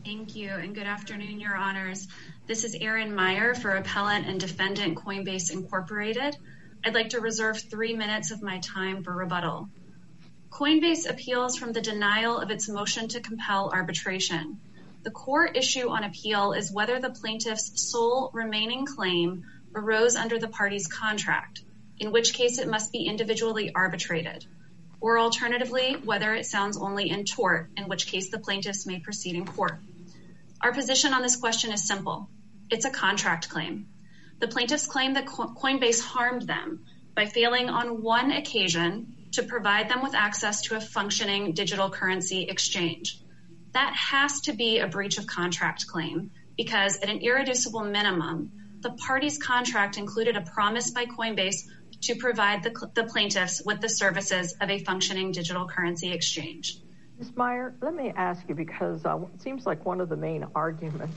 Thank you, and good afternoon, Your Honors. This is Erin Meyer for Appellant and Defendant Coinbase Incorporated. I'd like to reserve 3 minutes of my time for rebuttal. Coinbase appeals from the denial of its motion to compel arbitration. The core issue on appeal is whether the plaintiff's sole remaining claim arose under the party's contract, in which case it must be individually arbitrated, or alternatively, whether it sounds only in tort, in which case the plaintiffs may proceed in court. Our position on this question is simple. It's a contract claim. The plaintiffs claim that Coinbase harmed them by failing on one occasion to provide them with access to a functioning digital currency exchange. That has to be a breach of contract claim because at an irreducible minimum, the party's contract included a promise by Coinbase to provide the plaintiffs with the services of a functioning digital currency exchange. Ms. Meyer, let me ask you, because it seems like one of the main arguments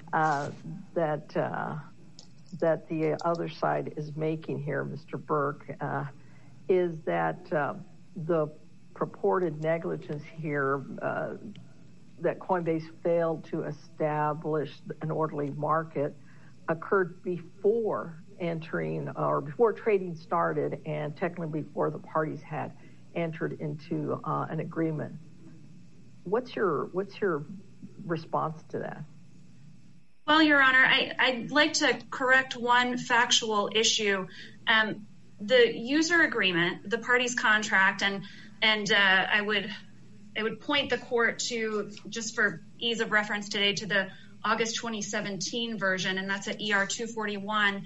that the other side is making here, Mr. Burke, is that the purported negligence here that Coinbase failed to establish an orderly market occurred before entering or before trading started and technically before the parties had entered into an agreement. What's your response to that? Well, Your Honor, I'd like to correct one factual issue. The user agreement, the party's contract, and I would point the court to, just for ease of reference today, to the August 2017 version, and that's at ER 241.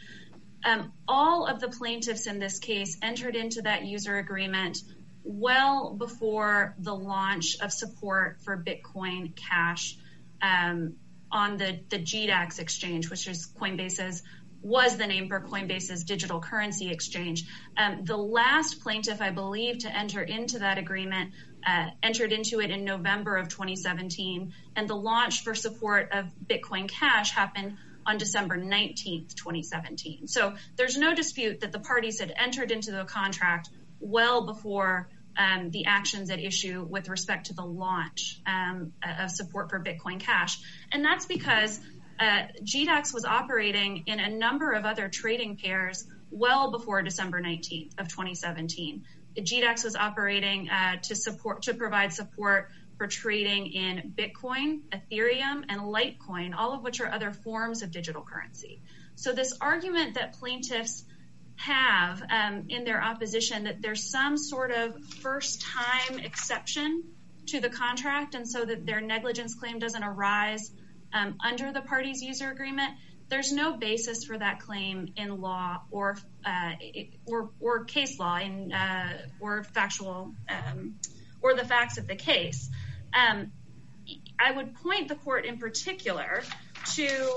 All of the plaintiffs in this case entered into that user agreement well before the launch of support for Bitcoin Cash on the GDAX exchange, which is was the name for Coinbase's digital currency exchange. The last plaintiff, I believe, to enter into that agreement entered into it in November of 2017, and the launch for support of Bitcoin Cash happened on December 19th, 2017. So there's no dispute that the parties had entered into the contract well before the actions at issue with respect to the launch of support for Bitcoin Cash. And that's because GDAX was operating in a number of other trading pairs well before December 19th of 2017. GDAX was operating to provide support for trading in Bitcoin, Ethereum, and Litecoin, all of which are other forms of digital currency. So this argument that plaintiffs have in their opposition that there's some sort of first-time exception to the contract and so that their negligence claim doesn't arise under the party's user agreement, there's no basis for that claim in law or case law or factual or the facts of the case. I would point the court in particular to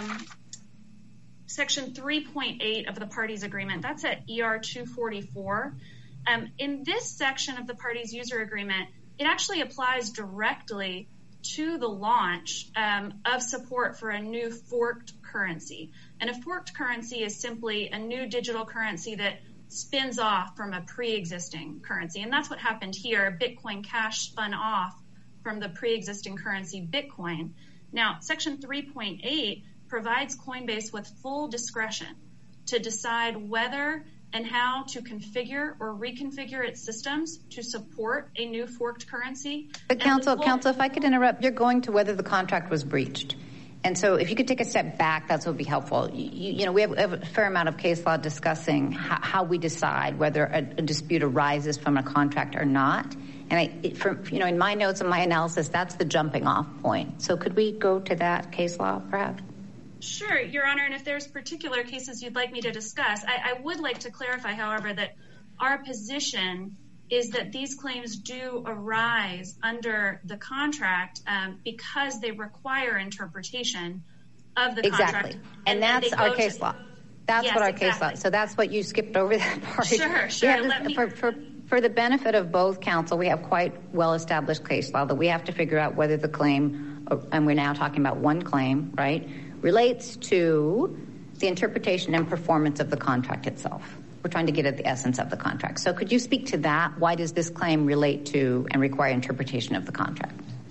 Section 3.8 of the party's agreement. That's at ER 244. In this section of the party's user agreement, it actually applies directly to the launch of support for a new forked currency. And a forked currency is simply a new digital currency that spins off from a pre-existing currency. And that's what happened here. Bitcoin Cash spun off from the pre-existing currency Bitcoin. Now, Section 3.8 provides Coinbase with full discretion to decide whether and how to configure or reconfigure its systems to support a new forked currency. But counsel, if I could interrupt, you're going to whether the contract was breached. And so if you could take a step back, that's what would be helpful. We have a fair amount of case law discussing how we decide whether a dispute arises from a contract or not. And in my notes and my analysis, that's the jumping off point. So could we go to that case law, perhaps? Sure, Your Honor. And if there's particular cases you'd like me to discuss, I would like to clarify, however, that our position is that these claims do arise under the contract because they require interpretation of the contract. Exactly. And that's our case law. That's what our case law. So that's what you skipped over that part. Sure. For the benefit of both counsel, we have quite well-established case law that we have to figure out whether the claim, and we're now talking about one claim, right, relates to the interpretation and performance of the contract itself. We're trying to get at the essence of the contract. So could you speak to that? Why does this claim relate to and require interpretation of the contract?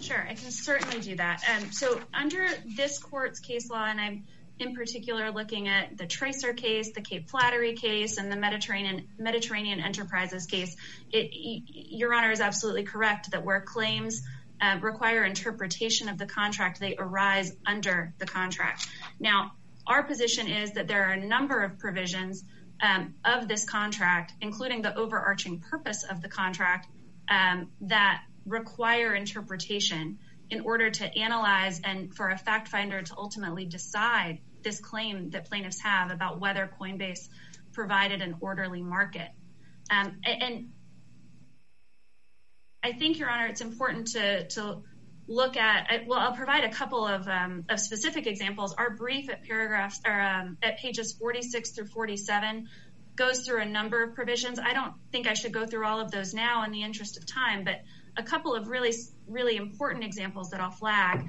Sure, I can certainly do that. So under this court's case law, and I'm in particular looking at the Tracer case, the Cape Flattery case, and the Mediterranean Enterprises case, Your Honor is absolutely correct that where claims require interpretation of the contract, they arise under the contract. Now, our position is that there are a number of provisions of this contract, including the overarching purpose of the contract, that require interpretation in order to analyze and for a fact finder to ultimately decide this claim that plaintiffs have about whether Coinbase provided an orderly market. And I think, Your Honor, it's important to look at, well, I'll provide a couple of specific examples. Our brief at at pages 46 through 47 goes through a number of provisions. I don't think I should go through all of those now in the interest of time, but a couple of really, really important examples that I'll flag.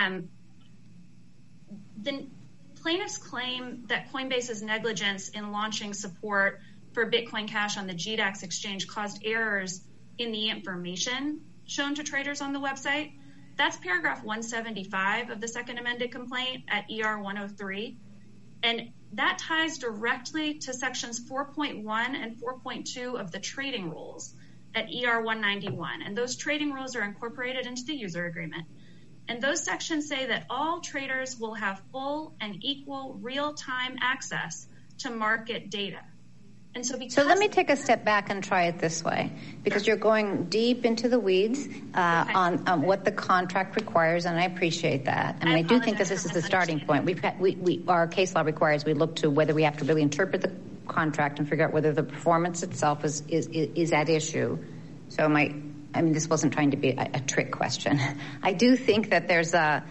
The plaintiffs claim that Coinbase's negligence in launching support for Bitcoin Cash on the GDAX exchange caused errors in the information shown to traders on the website. That's paragraph 175 of the second amended complaint at ER 103. And that ties directly to sections 4.1 and 4.2 of the trading rules at ER 191. And those trading rules are incorporated into the user agreement. And those sections say that all traders will have full and equal real-time access to market data. And so let me take a step back and try it this way, because you're going deep into the weeds on what the contract requires, and I appreciate that. And I do think that this is the starting point. Our case law requires we look to whether we have to really interpret the contract and figure out whether the performance itself is at issue. So this wasn't trying to be a trick question. I do think that so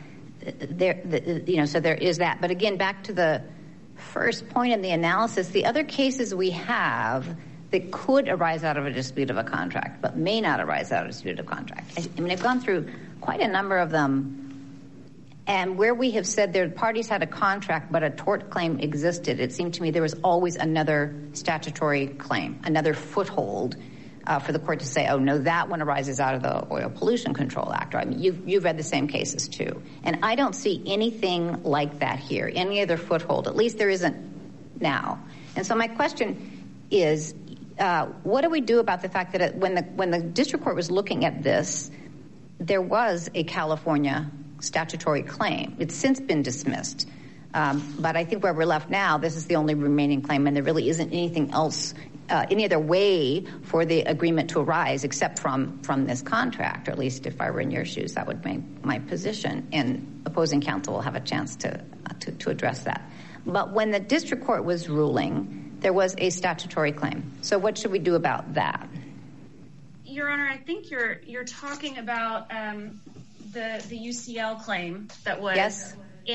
there is that. But again, back to the first point in the analysis, the other cases we have that could arise out of a dispute of a contract, but may not arise out of a dispute of a contract. I've gone through quite a number of them, and where we have said their parties had a contract but a tort claim existed, it seemed to me there was always another statutory claim, another foothold for the court to say, oh, no, that one arises out of the Oil Pollution Control Act. I mean, you've read the same cases, too. And I don't see anything like that here, any other foothold. At least there isn't now. And so my question is, what do we do about the fact that when the district court was looking at this, there was a California statutory claim. It's since been dismissed. But I think where we're left now, this is the only remaining claim, and there really isn't anything else, any other way for the agreement to arise except from this contract, or at least if I were in your shoes, that would be my position. And opposing counsel will have a chance to address that. But when the district court was ruling, there was a statutory claim. So what should we do about that? Your Honor, I think you're talking about the UCL claim that was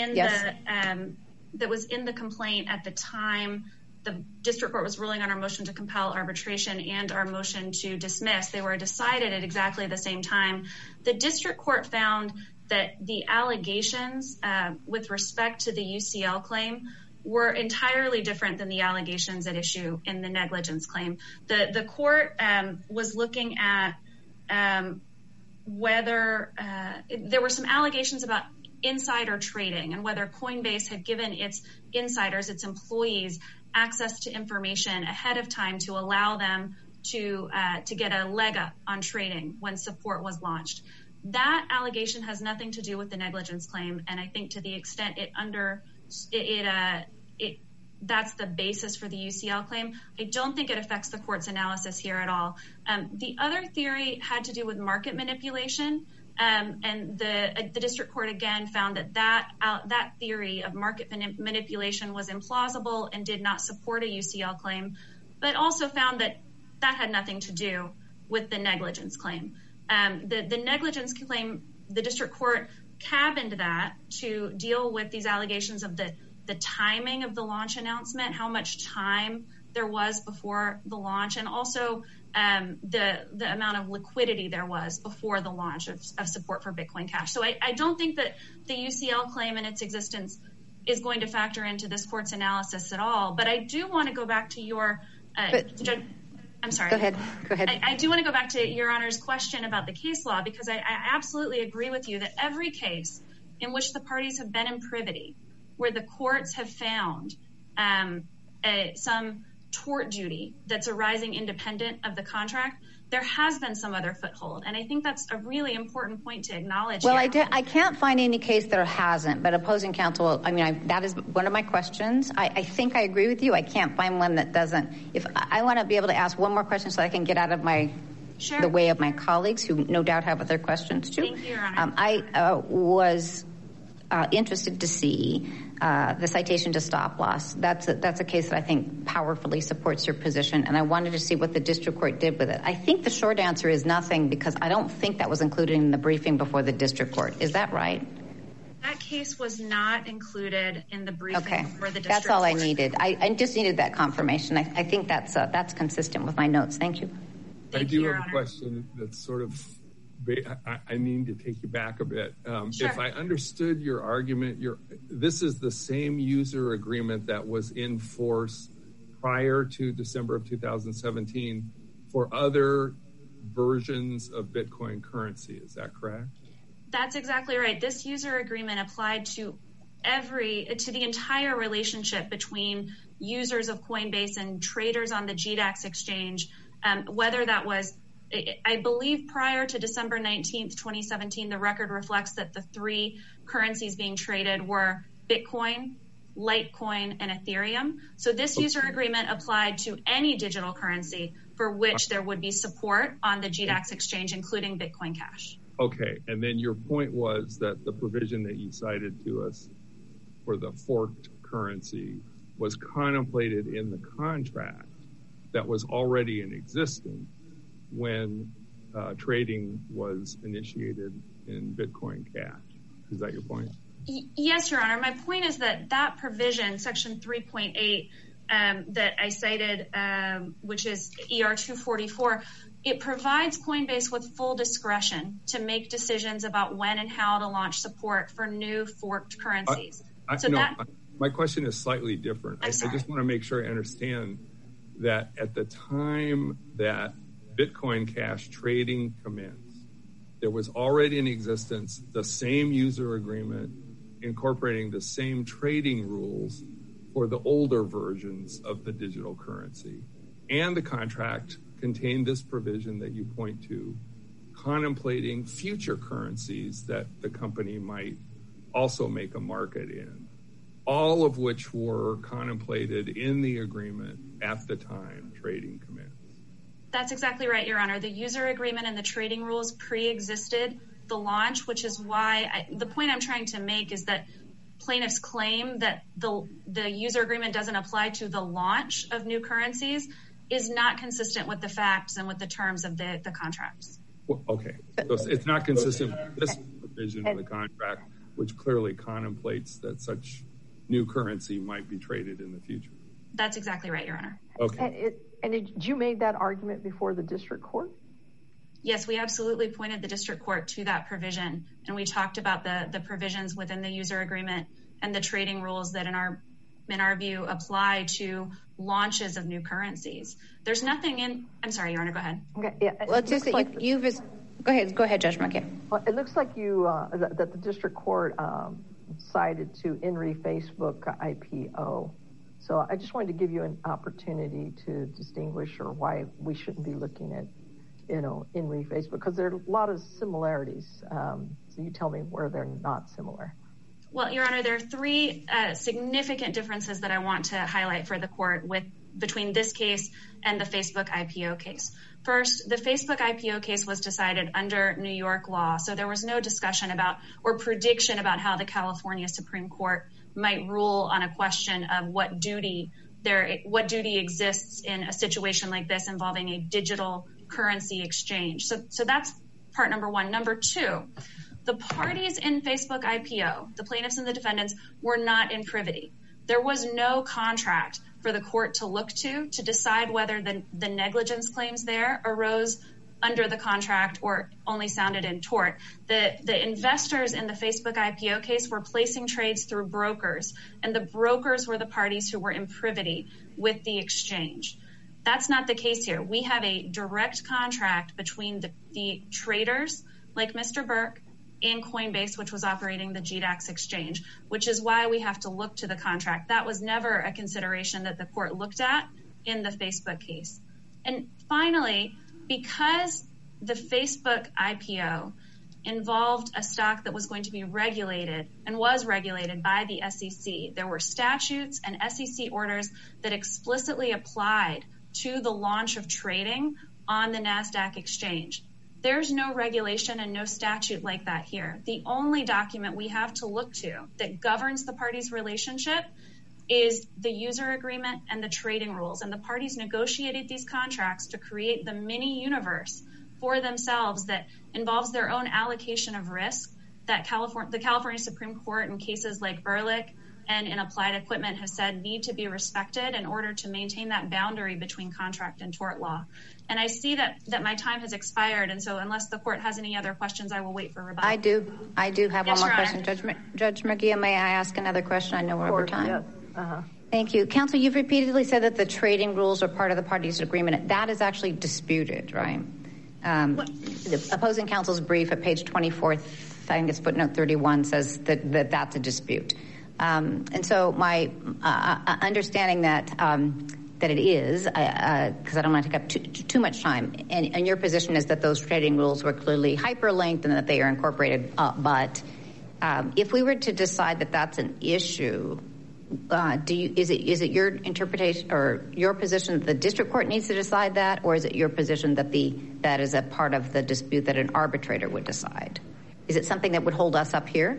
that was in the complaint at the time the district court was ruling on our motion to compel arbitration and our motion to dismiss. They were decided at exactly the same time. The district court found that the allegations with respect to the UCL claim were entirely different than the allegations at issue in the negligence claim. The court was looking at whether there were some allegations about insider trading and whether Coinbase had given its insiders, its employees, access to information ahead of time to allow them to get a leg up on trading when support was launched. That allegation has nothing to do with the negligence claim, and I think to the extent that's the basis for the UCL claim. I don't think it affects the court's analysis here at all. The other theory had to do with market manipulation, and the district court again found that theory of market manipulation was implausible and did not support a UCL claim, but also found that had nothing to do with the negligence claim. The negligence claim, the district court cabined that to deal with these allegations of the timing of the launch announcement, how much time there was before the launch, and also the amount of liquidity there was before the launch of support for Bitcoin Cash. So I don't think that the UCL claim and its existence is going to factor into this court's analysis at all. But I do want to go back to your... I'm sorry. Go ahead. I do want to go back to Your Honor's question about the case law, because I absolutely agree with you that every case in which the parties have been in privity, where the courts have found some tort duty that's arising independent of the contract, there has been some other foothold. And I think that's a really important point to acknowledge. Well, I can't find any case that hasn't, but opposing counsel, that is one of my questions. I think I agree with you. I can't find one that doesn't. If I want to be able to ask one more question so I can get out of the way of my colleagues who no doubt have other questions too. Thank you, Your Honor. I was interested to see the citation to stop loss. That's a case that I think powerfully supports your position, and I wanted to see what the district court did with it. I think the short answer is nothing, because I don't think that was included in the briefing before the district court. Is that right? That case was not included in the briefing before the district That's all court. I needed. I just needed that confirmation. I think that's consistent with my notes. Thank you. Thank you, Your have Honor. A question that's sort of, I need to take you back a bit. Sure. If I understood your argument, this is the same user agreement that was in force prior to December of 2017 for other versions of Bitcoin currency. Is that correct? That's exactly right. This user agreement applied to the entire relationship between users of Coinbase and traders on the GDAX exchange, whether that was, I believe prior to December 19th, 2017, the record reflects that the three currencies being traded were Bitcoin, Litecoin, and Ethereum. So this user agreement applied to any digital currency for which there would be support on the GDAX exchange, including Bitcoin Cash. Okay. And then your point was that the provision that you cited to us for the forked currency was contemplated in the contract that was already in existence when trading was initiated in Bitcoin Cash. Is that your point? Yes, Your Honor. My point is that provision, Section 3.8, that I cited, which is ER 244, it provides Coinbase with full discretion to make decisions about when and how to launch support for new forked currencies. My question is slightly different. I just want to make sure I understand that at the time that Bitcoin Cash trading commenced, there was already in existence the same user agreement incorporating the same trading rules for the older versions of the digital currency. And the contract contained this provision that you point to, contemplating future currencies that the company might also make a market in, all of which were contemplated in the agreement at the time trading commenced. That's exactly right, Your Honor. The user agreement and the trading rules pre-existed the launch, which is why the point I'm trying to make is that plaintiffs claim that the user agreement doesn't apply to the launch of new currencies is not consistent with the facts and with the terms of the contracts. Well, okay. So it's not consistent with this provision of the contract, which clearly contemplates that such new currency might be traded in the future. That's exactly right, Your Honor. Okay. And did you make that argument before the district court? Yes, we absolutely pointed the district court to that provision, and we talked about the provisions within the user agreement and the trading rules that in our view apply to launches of new currencies. There's nothing in. I'm sorry, Your Honor. Go ahead. Okay. Yeah, well, it's just that Go ahead, Judge Markey. Well, it looks like that the district court cited to INRI Facebook IPO. So I just wanted to give you an opportunity to distinguish or why we shouldn't be looking at, INRI Facebook, because there are a lot of similarities. So you tell me where they're not similar. Well, Your Honor, there are three significant differences that I want to highlight for the court between this case and the Facebook IPO case. First, the Facebook IPO case was decided under New York law, so there was no discussion about or prediction about how the California Supreme Court might rule on a question of what duty exists in a situation like this involving a digital currency exchange. So that's part number one. Number two, the parties in Facebook IPO, the plaintiffs and the defendants, were not in privity. There was no contract for the court to look to decide whether the negligence claims there arose under the contract or only sounded in tort. The investors in the Facebook IPO case were placing trades through brokers, and the brokers were the parties who were in privity with the exchange. That's not the case here. We have a direct contract between the traders like Mr. Burke and Coinbase, which was operating the GDAX exchange, which is why we have to look to the contract. That was never a consideration that the court looked at in the Facebook case. And finally, because the Facebook IPO involved a stock that was going to be regulated and was regulated by the SEC, there were statutes and SEC orders that explicitly applied to the launch of trading on the NASDAQ exchange. There's no regulation and no statute like that here. The only document we have to look to that governs the parties' relationship is the user agreement and the trading rules. And the parties negotiated these contracts to create the mini universe for themselves that involves their own allocation of risk that the California Supreme Court in cases like Ehrlich and in Applied Equipment has said need to be respected in order to maintain that boundary between contract and tort law. And I see that my time has expired, and so unless the court has any other questions, I will wait for rebuttal. I do have one more question. Judge Murguia, may I ask another question? I know we're over time. Yes. Uh-huh. Thank you. Counsel, you've repeatedly said that the trading rules are part of the parties' agreement. That is actually disputed, right? The opposing counsel's brief at page 24, I think it's footnote 31, says that that's a dispute. And so my understanding that it is, because I don't want to take up too much time, and your position is that those trading rules were clearly hyperlinked and that they are incorporated. But if we were to decide that that's an issue, is it your interpretation or your position that the district court needs to decide that, or is it your position that that is a part of the dispute that an arbitrator would decide? Is it something that would hold us up here?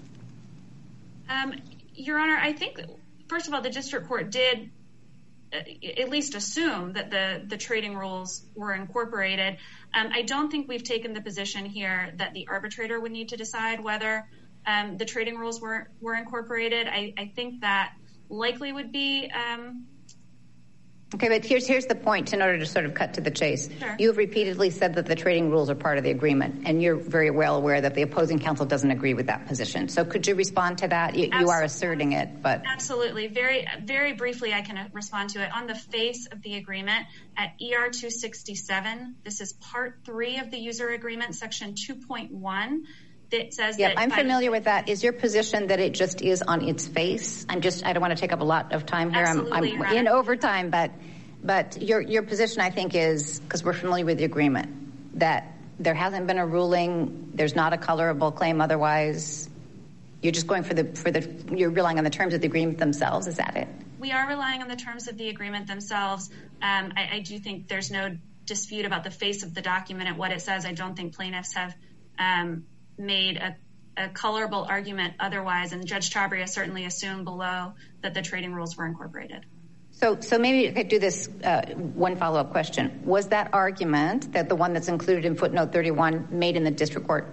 Your Honor, I think, first of all, the district court did at least assume that the trading rules were incorporated. I don't think we've taken the position here that the arbitrator would need to decide whether the trading rules were incorporated. I think that likely would be... Okay, but here's the point in order to sort of cut to the chase. Sure. You've repeatedly said that the trading rules are part of the agreement, and you're very well aware that the opposing counsel doesn't agree with that position. So could you respond to that? You are asserting it, but... Absolutely. Very, very briefly, I can respond to it. On the face of the agreement at ER 267, this is part 3 of the user agreement, section 2.1. That says that I'm familiar with that. Is your position that it just is on its face? I don't want to take up a lot of time here. Absolutely, I'm in overtime, but your position, I think, is, because we're familiar with the agreement, that there hasn't been a ruling, there's not a colorable claim otherwise. You're just going you're relying on the terms of the agreement themselves. Is that it? We are relying on the terms of the agreement themselves. I do think there's no dispute about the face of the document and what it says. I don't think plaintiffs have made a colorable argument otherwise, and Judge Chabria certainly assumed below that the trading rules were incorporated. So maybe I could do this one follow-up question. Was that argument, that the one that's included in footnote 31, made in the district court?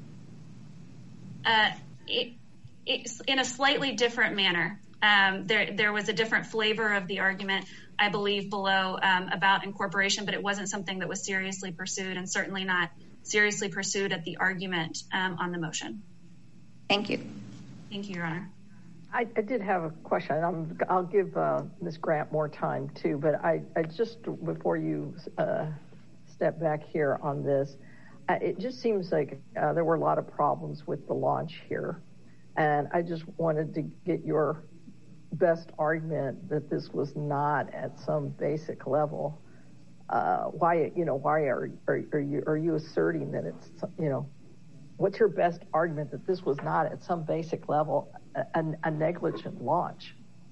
It's in a slightly different manner. There was a different flavor of the argument, I believe, below about incorporation, but it wasn't something that was seriously pursued, and certainly not seriously pursued at the argument on the motion. Thank you. Thank you, Your Honor. I did have a question. I'll give Ms. Grant more time, too, but I just, before you step back here on this, it just seems like there were a lot of problems with the launch here, and I just wanted to get your best argument that this was not at some basic level. Why are you asserting that it's, what's your best argument that this was not at some basic level a negligent launch?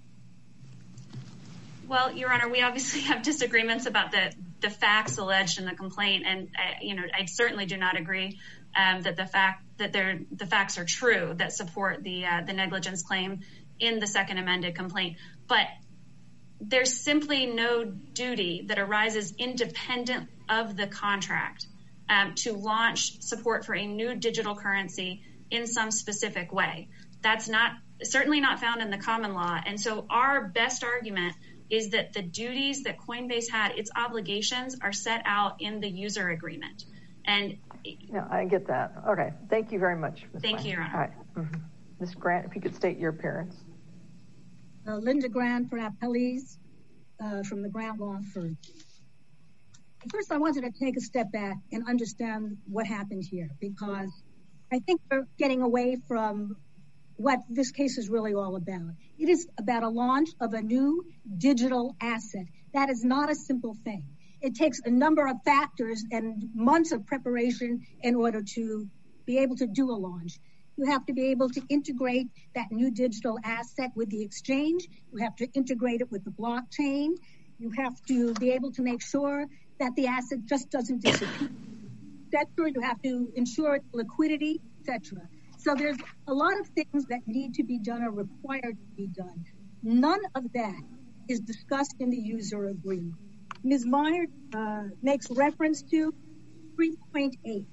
Well, Your Honor, we obviously have disagreements about the facts alleged in the complaint, and I certainly do not agree that the facts are true that support the negligence claim in the second amended complaint. But there's simply no duty that arises independent of the contract to launch support for a new digital currency in some specific way. That's certainly not found in the common law. And so our best argument is that the duties that Coinbase had, its obligations, are set out in the user agreement. And yeah, I get that. Okay. Thank you very much, Ms. Thank you, Your Honor. All right. Mm-hmm. Ms. Grant, if you could state your appearance. Linda Grant for appellees. from the Grant Law Firm. First, I wanted to take a step back and understand what happened here, because I think we're getting away from what this case is really all about. It is about a launch of a new digital asset. That is not a simple thing. It takes a number of factors and months of preparation in order to be able to do a launch. You have to be able to integrate that new digital asset with the exchange. You have to integrate it with the blockchain. You have to be able to make sure that the asset just doesn't disappear, etc. You have to ensure liquidity, etc. So there's a lot of things that need to be done or required to be done. None of that is discussed in the user agreement. Ms. Meyer makes reference to 3.8.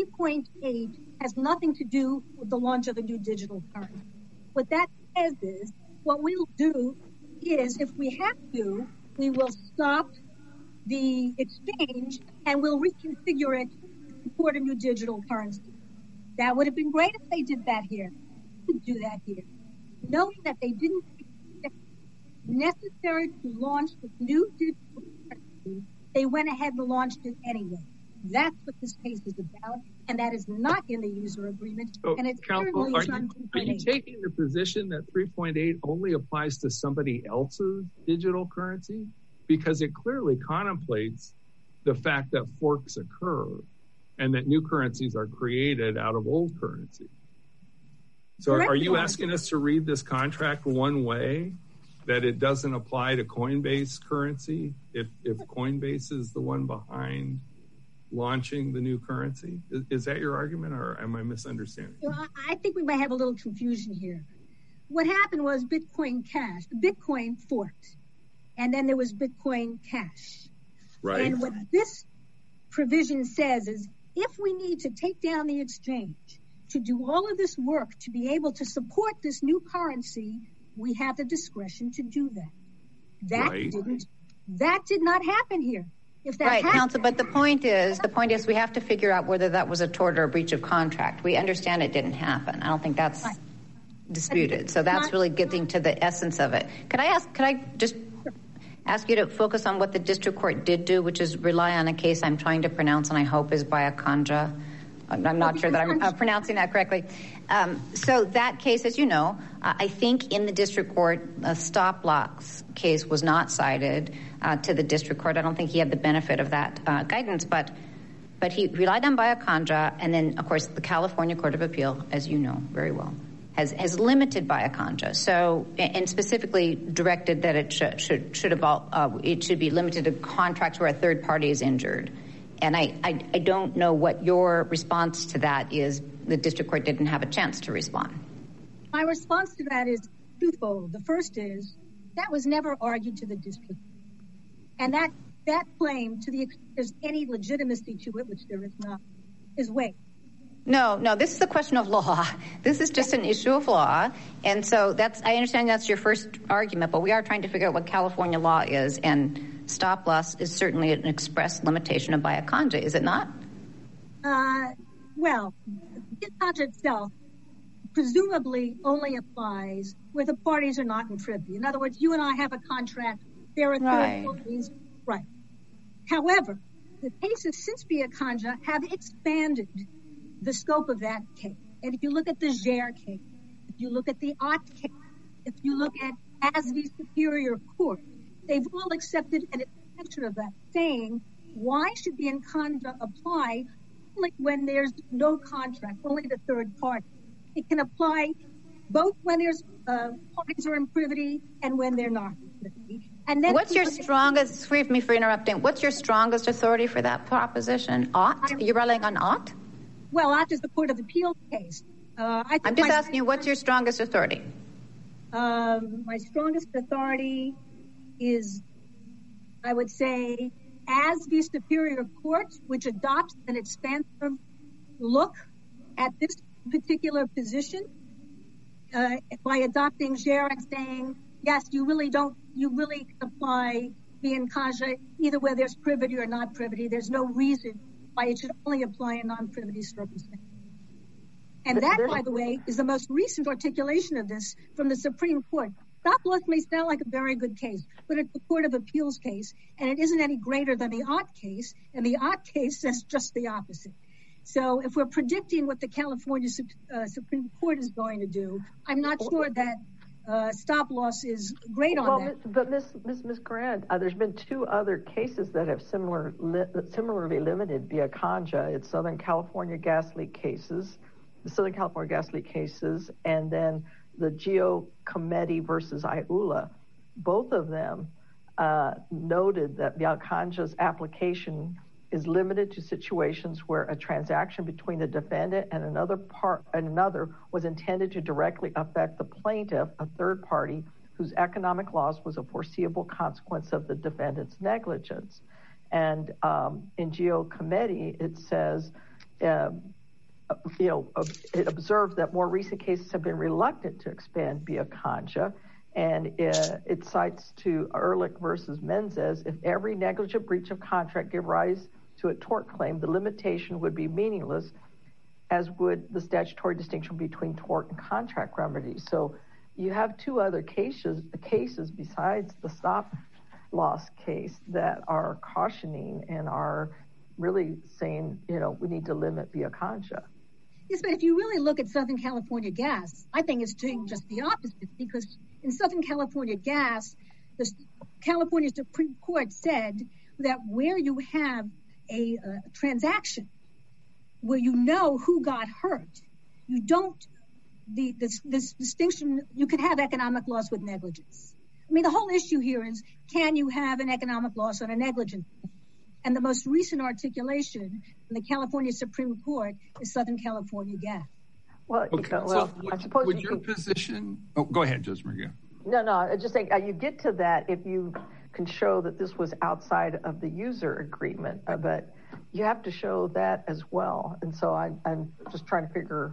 3.8 has nothing to do with the launch of a new digital currency. What that says is, what we'll do is, if we have to, we will stop the exchange and we'll reconfigure it to support a new digital currency. That would have been great if they did that here. They didn't do that here. Knowing that they didn't think it necessary to launch the new digital currency, they went ahead and launched it anyway. That's what this case is about, and that is not in the user agreement. So, and it's Counsel, are you taking the position that 3.8 only applies to somebody else's digital currency? Because it clearly contemplates the fact that forks occur and that new currencies are created out of old currency. So are you asking us to read this contract one way, that it doesn't apply to Coinbase currency if Coinbase is the one behind launching the new currency? Is that your argument, or am I misunderstanding? Well, I think we might have a little confusion here. What happened was Bitcoin Cash, Bitcoin forked, and then there was Bitcoin Cash. Right. And what this provision says is, if we need to take down the exchange to do all of this work to be able to support this new currency, we have the discretion to do that. That did not happen here. If that happened, Counsel, but the point is we have to figure out whether that was a tort or a breach of contract. We understand it didn't happen. I don't think that's disputed. So that's really getting to the essence of it. Could I just ask you to focus on what the district court did do, which is rely on a case I'm trying to pronounce and I hope is Bayakanja. I'm not sure that I'm pronouncing that correctly. So that case, as you know, I think in the district court, a stop loss case was not cited to the district court. I don't think he had the benefit of that guidance, but he relied on Bayakanja, and then, of course, the California Court of Appeal, as you know very well, has limited Bayakanja. So, and specifically directed that it should be limited to contracts where a third party is injured. And I don't know what your response to that is. The district court didn't have a chance to respond. My response to that is twofold. The first is that was never argued to the district. And that claim, to the extent there's any legitimacy to it, which there is not, is waived. No, this is a question of law. This is just an issue of law. And so I understand that's your first argument, but we are trying to figure out what California law is, and stop loss is certainly an express limitation of Bayakanja, is it not? Well, Bayakanja itself presumably only applies where the parties are not in privity. In other words, you and I have a contract, there are third parties. Right. However, the cases since Bayakanja have expanded the scope of that case. And if you look at the Ger case, if you look at the Ott case, if you look at ASV's Superior Court, they've all accepted an extension of that, saying, why should Bayakanja apply only when there's no contract, only the third party? It can apply both when there's parties are in privity and when they're not in privity. And then what's your strongest, forgive me for interrupting, what's your strongest authority for that proposition? Ott? You're relying on Ott? Well, Ott is the Court of Appeal case. I'm just asking you, what's your strongest authority? My strongest authority is, I would say, ASV Superior Court, which adopts an expansive look at this particular position by adopting Ger and saying, yes, you really can apply Bayakanja either where there's privity or not privity. There's no reason why it should only apply in non-privity circumstances. And that, by the way, is the most recent articulation of this from the Supreme Court. stop loss may sound like a very good case, but it's a Court of Appeals case, and it isn't any greater than the Ott case, and the Ott case says just the opposite. So if we're predicting what the California Supreme Court is going to do, I'm not sure that stop loss is great on that. But Ms. Grant, there's been two other cases that have similarly limited via Conja. It's Southern California gas leak cases, and then the Giacometti versus Iula. Both of them noted that via Conja's application is limited to situations where a transaction between the defendant and another was intended to directly affect the plaintiff, a third party, whose economic loss was a foreseeable consequence of the defendant's negligence. And in Giacometti, it says, it observed that more recent cases have been reluctant to expand via Conja, and it cites to Ehrlich versus Menzies, if every negligent breach of contract gave rise to a tort claim, the limitation would be meaningless, as would the statutory distinction between tort and contract remedies. So you have two other cases besides the stop loss case that are cautioning and are really saying, we need to limit via Conja. Yes, but if you really look at Southern California gas, I think it's doing just the opposite, because in Southern California gas, the California Supreme Court said that where you have a transaction where you know who got hurt, you don't, this distinction, you could have economic loss with negligence. I mean, the whole issue here is, can you have an economic loss on a negligence? And the most recent articulation in the California Supreme Court is Southern California gas. Well, I suppose would your position... Oh, go ahead, Judge Murguia. No, I just think you get to that if you can show that this was outside of the user agreement, but you have to show that as well. And so I'm just trying to figure,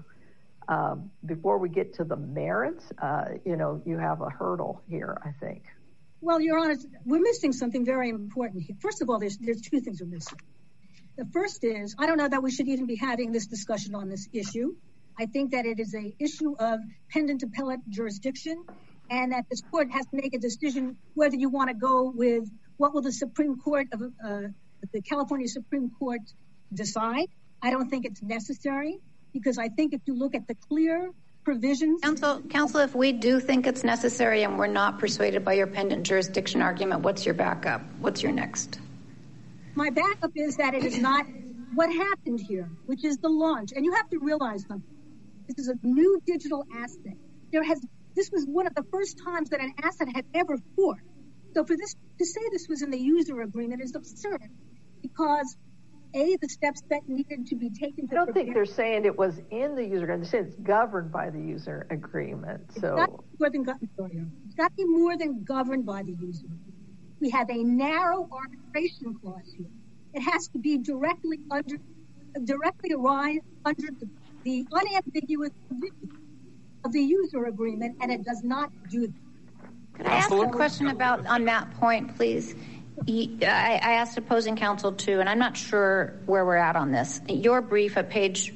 before we get to the merits, you have a hurdle here, I think. Well, Your Honor, we're missing something very important here. First of all, there's two things we're missing. The first is, I don't know that we should even be having this discussion on this issue. I think that it is an issue of pendant appellate jurisdiction, and that this court has to make a decision whether you want to go with what will the Supreme Court of the California Supreme Court decide. I don't think it's necessary, because I think if you look at the clear provisions... Counsel, if we do think it's necessary and we're not persuaded by your pendant jurisdiction argument, what's your backup? What's your next? My backup is that it is not what happened here, which is the launch. And you have to realize something. This is a new digital asset. This was one of the first times that an asset had ever forked. So for this to say this was in the user agreement is absurd, because the steps that needed to be taken to... I don't think they're saying it was in the user agreement. They're saying it's governed by the user agreement. It's got to be more than governed by the user agreement. We have a narrow arbitration clause here. It has to be directly arise under the unambiguous provision of the user agreement, and it does not do that. Could I ask a question on that point, please? I asked opposing counsel too, and I'm not sure where we're at on this. Your brief at page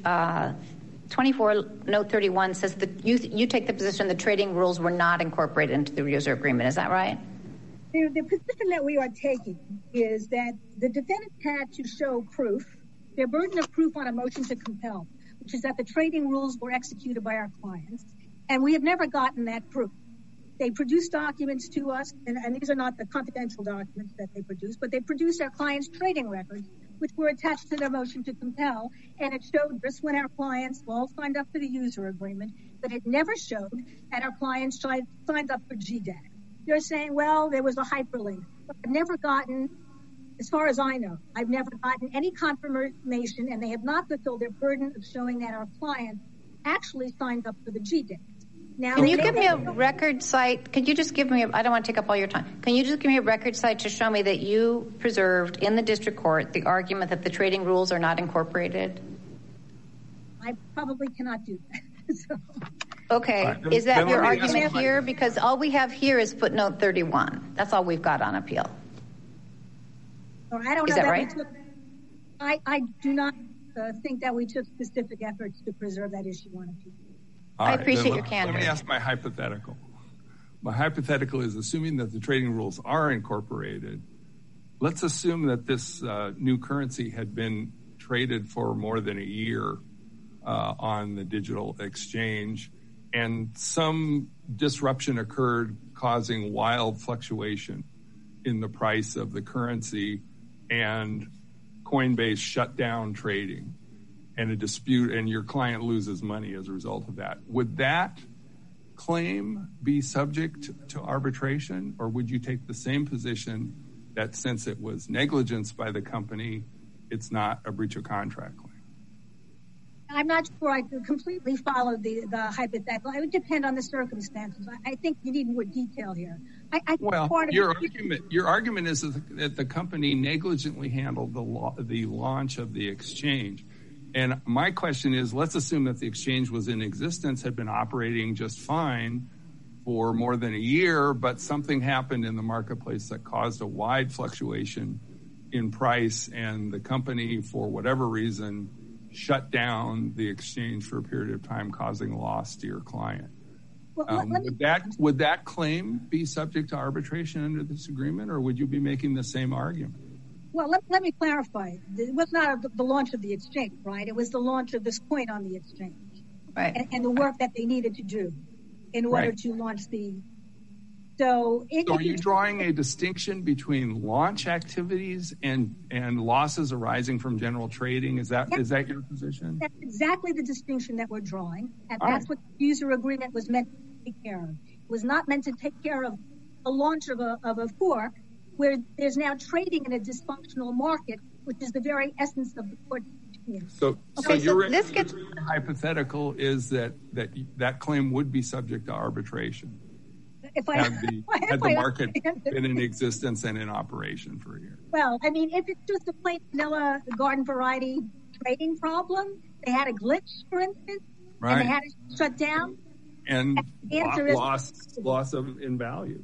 24, note 31, says that you take the position the trading rules were not incorporated into the user agreement. Is that right? The position that we are taking is that the defendant had to show proof, their burden of proof on a motion to compel, which is that the trading rules were executed by our clients, and we have never gotten that proof. They produced documents to us, and these are not the confidential documents that they produced, but they produced our clients' trading records, which were attached to their motion to compel, and it showed just when our clients all signed up for the user agreement, but it never showed that our clients signed up for GDAC. They're saying, well, there was a hyperlink. But I've never gotten, as far as I know, I've never gotten any confirmation, and they have not fulfilled their burden of showing that our clients actually signed up for the GDAC. Now, can you give me a record site? Could you just give me, I don't want to take up all your time. Can you just give me a record site to show me that you preserved in the district court the argument that the trading rules are not incorporated? I probably cannot do that. So. Okay. Right, is that your argument here? Because all we have here is footnote 31. That's all we've got on appeal. I don't know. Is that right? I do not think that we took specific efforts to preserve that issue on appeal. I appreciate your candor. Let me ask my hypothetical. my hypothetical is assuming that the trading rules are incorporated. Let's assume that this new currency had been traded for more than a year on the digital exchange, and some disruption occurred causing wild fluctuation in the price of the currency, and Coinbase shut down trading, and a dispute, and your client loses money as a result of that. Would that claim be subject to arbitration, or would you take the same position that since it was negligence by the company, it's not a breach of contract claim? I'm not sure I could completely follow the hypothetical. It would depend on the circumstances. I think you need more detail here. Your argument is that the company negligently handled the launch of the exchange. And my question is, let's assume that the exchange was in existence, had been operating just fine for more than a year, but something happened in the marketplace that caused a wide fluctuation in price, and the company, for whatever reason, shut down the exchange for a period of time, causing loss to your client. Would that claim be subject to arbitration under this agreement, or would you be making the same argument? Well, let me clarify. It was not the launch of the exchange, right? It was the launch of this coin on the exchange, right? And the work that they needed to do in order to launch the. So are you drawing a distinction between launch activities and losses arising from general trading? Is that your position? That's exactly the distinction that we're drawing, and that's what the user agreement was meant to take care of. It was not meant to take care of a launch of a fork where there's now trading in a dysfunctional market, which is the very essence of the court. So your hypothetical is that claim would be subject to arbitration. Had the market been in existence and in operation for a year? Well, I mean, if it's just a plain vanilla garden variety trading problem, they had a glitch, for instance, and they had it shut down, and loss in value.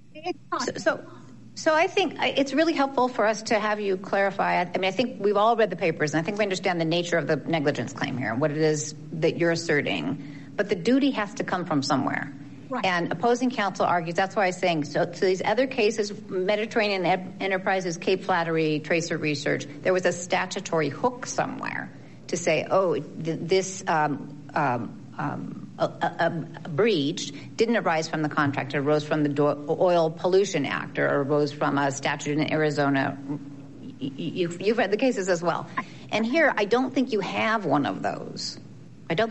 So I think it's really helpful for us to have you clarify. I mean, I think we've all read the papers, and I think we understand the nature of the negligence claim here and what it is that you're asserting. But the duty has to come from somewhere. Right. And opposing counsel argues, that's why I'm saying, so these other cases, Mediterranean Enterprises, Cape Flattery, Tracer Research, there was a statutory hook somewhere to say, this breach didn't arise from the contract. It arose from the Oil Pollution Act, or arose from a statute in Arizona. You've read the cases as well. And here, I don't think you have one of those. And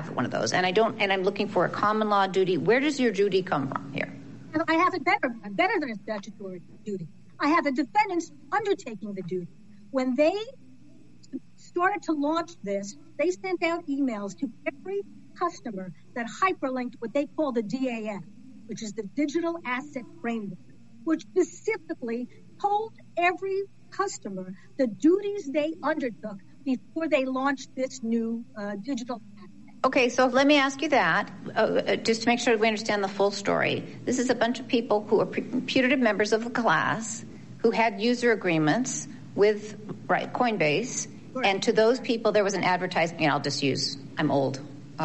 I'm looking for a common law duty. Where does your duty come from here? I have it better than a statutory duty. I have the defendants undertaking the duty. When they started to launch this, they sent out emails to every customer that hyperlinked what they call the DAF, which is the Digital Asset Framework, which specifically told every customer the duties they undertook before they launched this new digital asset. Okay, so let me ask you that, just to make sure we understand the full story. This is a bunch of people who are putative members of the class who had user agreements with Coinbase, and to those people there was an advertisement. I'm old.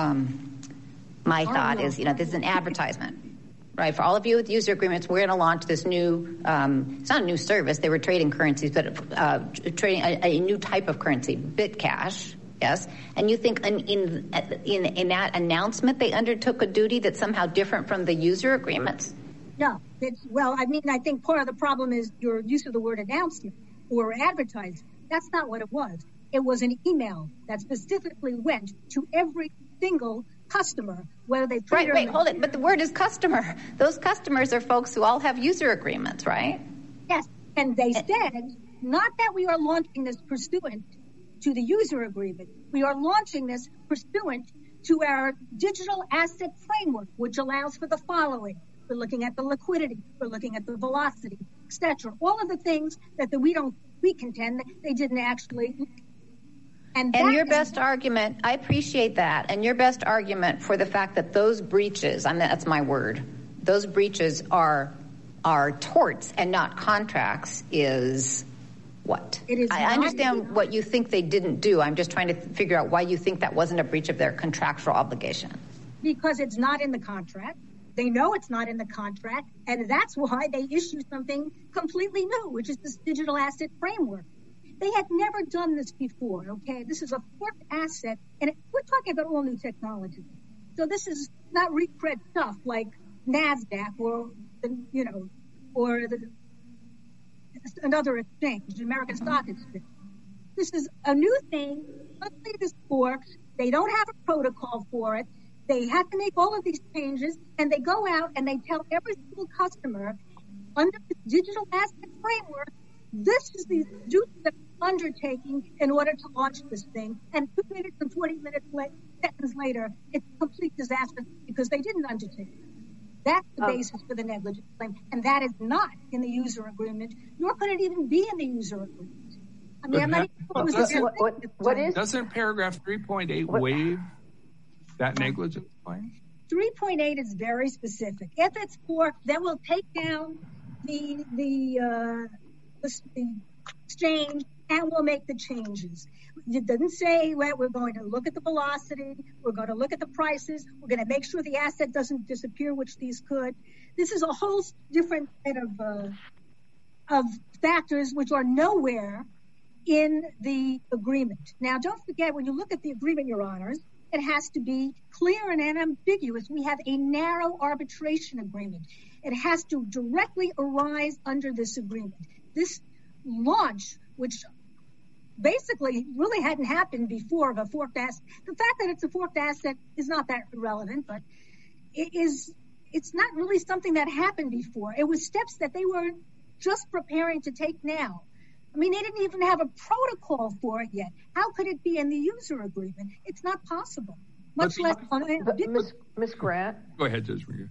My thought is, this is an advertisement. Right, for all of you with user agreements, we're going to launch this new, it's not a new service, they were trading currencies, but trading a new type of currency, BitCash, yes? And you think in that announcement they undertook a duty that's somehow different from the user agreements? No. I think part of the problem is your use of the word announcement or advertising. That's not what it was. It was an email that specifically went to every single customer, whether they wait, hold it. But the word is customer. Those customers are folks who all have user agreements, right? Yes, and they said not that we are launching this pursuant to the user agreement. We are launching this pursuant to our digital asset framework, which allows for the following. We're looking at the liquidity. We're looking at the velocity, etc. All of the things that we contend that they didn't actually. And your best argument, I appreciate that, and your best argument for the fact that those breaches, that's my word, those breaches are torts and not contracts is what? I understand what you think they didn't do. I'm just trying to figure out why you think that wasn't a breach of their contractual obligation. Because it's not in the contract. They know it's not in the contract, and that's why they issue something completely new, which is this digital asset framework. They had never done this before, okay? This is a forked asset, and we're talking about all new technology. So this is not retread stuff like NASDAQ or another exchange, the American Stock Exchange. This is a new thing. Suddenly this forks. They don't have a protocol for it. They have to make all of these changes, and they go out and they tell every single customer under the digital asset framework, this is the duty that we're undertaking in order to launch this thing. And 2 minutes and 40 seconds later, it's a complete disaster because they didn't undertake it. That's the basis for the negligence claim, and that is not in the user agreement, nor could it even be in the user agreement. I mean, I'm not even doesn't paragraph 3.8 waive that negligence claim? 3.8 is very specific. If it's forked, then we'll take down the exchange and we'll make the changes. It doesn't say well, we're going to look at the velocity, we're going to look at the prices, we're going to make sure the asset doesn't disappear, which these could. This is a whole different set of factors which are nowhere in the agreement. Now, don't forget, when you look at the agreement, Your Honors, it has to be clear and unambiguous. We have a narrow arbitration agreement. It has to directly arise under this agreement. This launch, which basically really hadn't happened before of a forked asset. The fact that it's a forked asset is not that relevant, but it's not really something that happened before. It was steps that they were just preparing to take now. I mean, they didn't even have a protocol for it yet. How could it be in the user agreement? It's not possible. Much less. Ms. Grant. Go ahead, Judge Maria.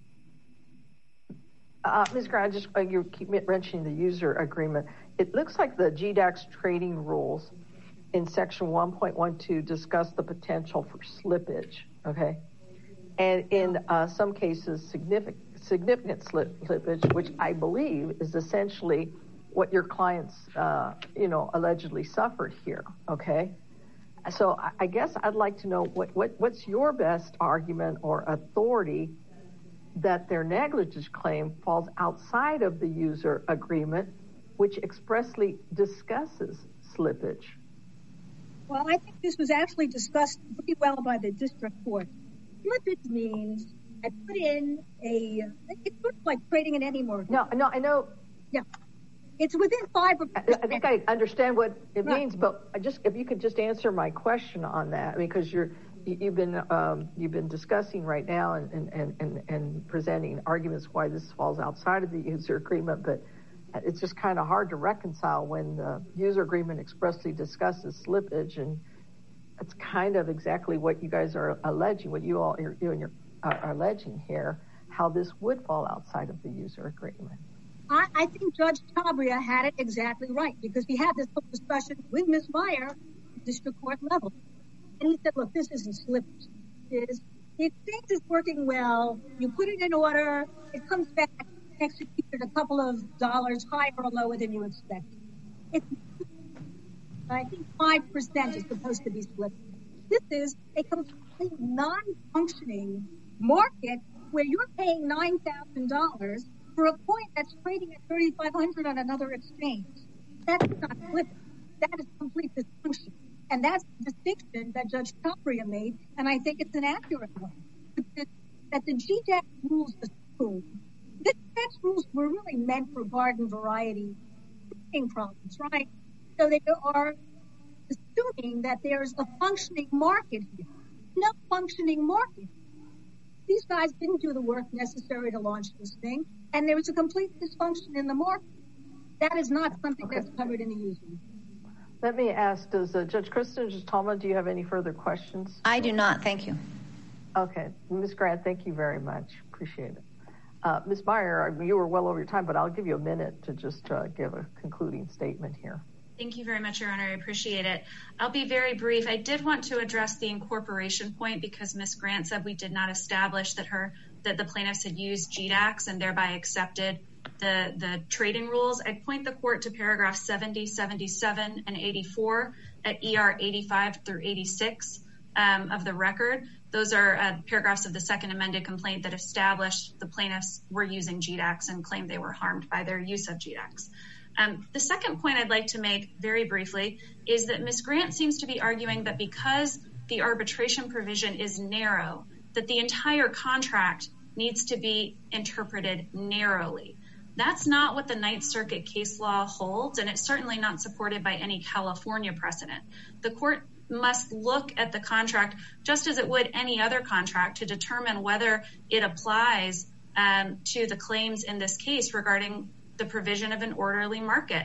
Ms. Grant, you keep mentioning the user agreement. It looks like the GDAX trading rules in section 1.12 discuss the potential for slippage, okay? And in some cases, significant slippage, which I believe is essentially what your clients, allegedly suffered here, okay? So I guess I'd like to know what's your best argument or authority that their negligence claim falls outside of the user agreement, which expressly discusses slippage. Well, I think this was actually discussed pretty well by the district court. Slippage means I put in it's sort of like trading in any market. No, I know. Yeah. It's within 5%. I think I understand what it means, but if you could just answer my question on that, because you've been discussing right now and presenting arguments why this falls outside of the user agreement, but it's just kind of hard to reconcile when the user agreement expressly discusses slippage, and it's kind of exactly what you guys are alleging, what you all are alleging here, how this would fall outside of the user agreement. I think Judge Tabria had it exactly right, because we had this whole discussion with Ms. Meyer at the district court level. And he said, look, this isn't slippage. The exchange is working well. You put it in order. It comes back executed a couple of dollars higher or lower than you expected. I think 5% is supposed to be slippage. This is a completely non-functioning market where you're paying $9,000 for a coin that's trading at $3,500 on another exchange. That's not slippage. That is complete dysfunction. And that's the distinction that Judge Tabria made, and I think it's an accurate one. That the GDAX rules assume. The GDAX rules were really meant for garden variety problems, right? So they are assuming that there's a functioning market here. No functioning market. These guys didn't do the work necessary to launch this thing, and there was a complete dysfunction in the market. That is not something that's covered in the user. Let me ask, does Judge Kristen, Judge Tallman, do you have any further questions? I do not, thank you. Okay, Ms. Grant, thank you very much. Appreciate it. Ms. Meyer, you were well over your time, but I'll give you a minute to just give a concluding statement here. Thank you very much, Your Honor. I appreciate it. I'll be very brief. I did want to address the incorporation point because Ms. Grant said we did not establish that the plaintiffs had used GDAX and thereby accepted the trading rules. I'd point the court to paragraphs 70, 77, and 84 at ER 85 through 86. of the record. Those are paragraphs of the second amended complaint that established the plaintiffs were using GDAX and claimed they were harmed by their use of GDAX. The second point I'd like to make very briefly is that Ms. Grant seems to be arguing that because the arbitration provision is narrow, that the entire contract needs to be interpreted narrowly. That's not what the Ninth Circuit case law holds, and it's certainly not supported by any California precedent. The court must look at the contract just as it would any other contract to determine whether it applies to the claims in this case regarding the provision of an orderly market.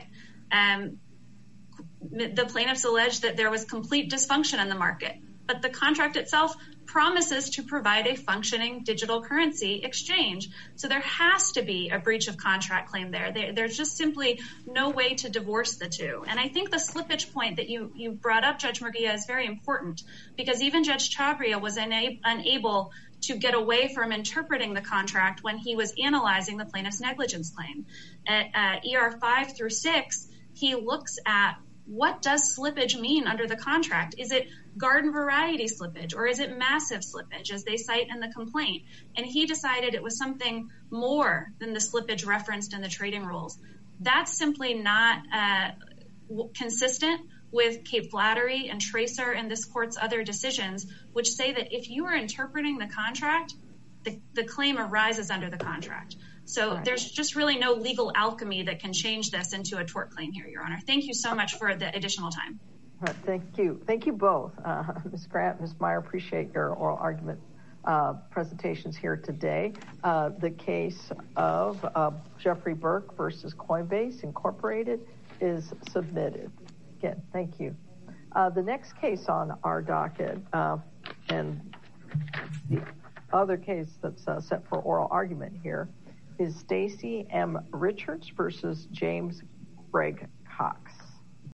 The plaintiffs allege that there was complete dysfunction in the market, but the contract itself promises to provide a functioning digital currency exchange. So there has to be a breach of contract claim there. There's just simply no way to divorce the two. And I think the slippage point that you brought up, Judge Murguia, is very important, because even Judge Chabria was unable to get away from interpreting the contract when he was analyzing the plaintiff's negligence claim. At ER 5 through 6, he looks at what does slippage mean under the contract? Is it garden variety slippage, or is it massive slippage, as they cite in the complaint? And he decided it was something more than the slippage referenced in the trading rules. That's simply not consistent with Cape Flattery and Tracer and this court's other decisions, which say that if you are interpreting the contract, the claim arises under the contract. So there's just really no legal alchemy that can change this into a tort claim here, Your Honor. Thank you so much for the additional time. Thank you. Thank you both. Ms. Grant, Ms. Meyer, appreciate your oral argument presentations here today. The case of Jeffrey Burke versus Coinbase Incorporated is submitted. Again, thank you. The next case on our docket and the other case that's set for oral argument here is Stacey M. Richards versus James Greg Cox.